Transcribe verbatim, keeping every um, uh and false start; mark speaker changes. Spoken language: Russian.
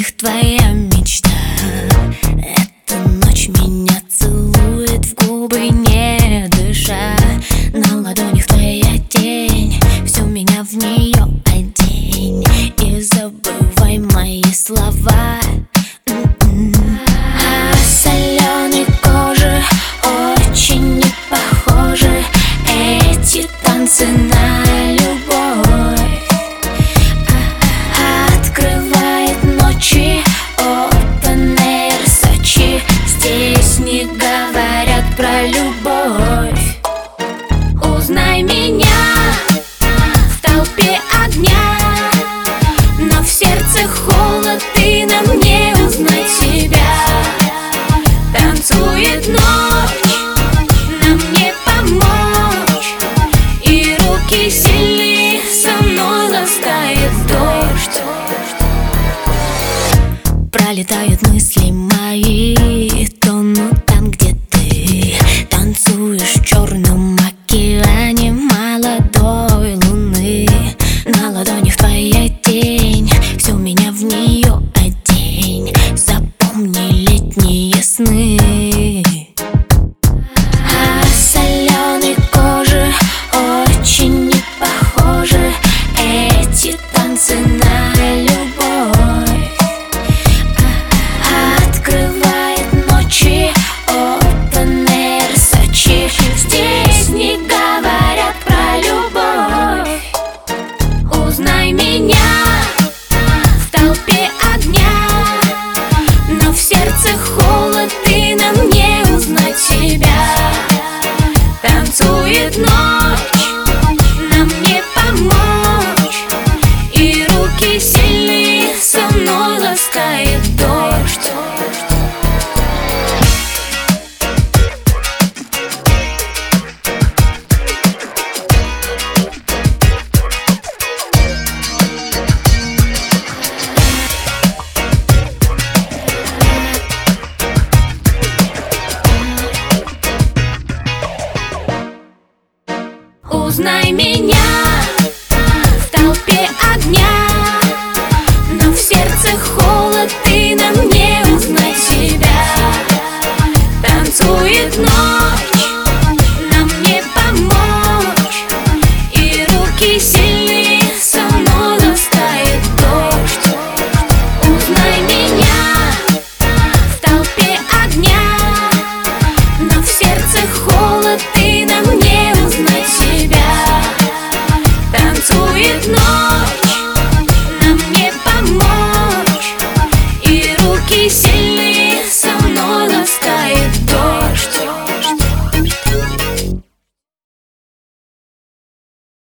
Speaker 1: них твоя мечта. Эта ночь меня целует в губы, не дыша. На ладонях твоя тень, всю меня в нее одень. И забывай мои слова. А соленой кожи очень не похожи эти танцы на любовь. Открывает ночи Open Air Сочи. Здесь не говорят про любовь. Узнай меня в толпе огня, но в сердце холод, и нам не узнать себя. Танцует ночь, нам не помочь, и руки сильные, со мной ласкает дождь. Пролетают мысли мои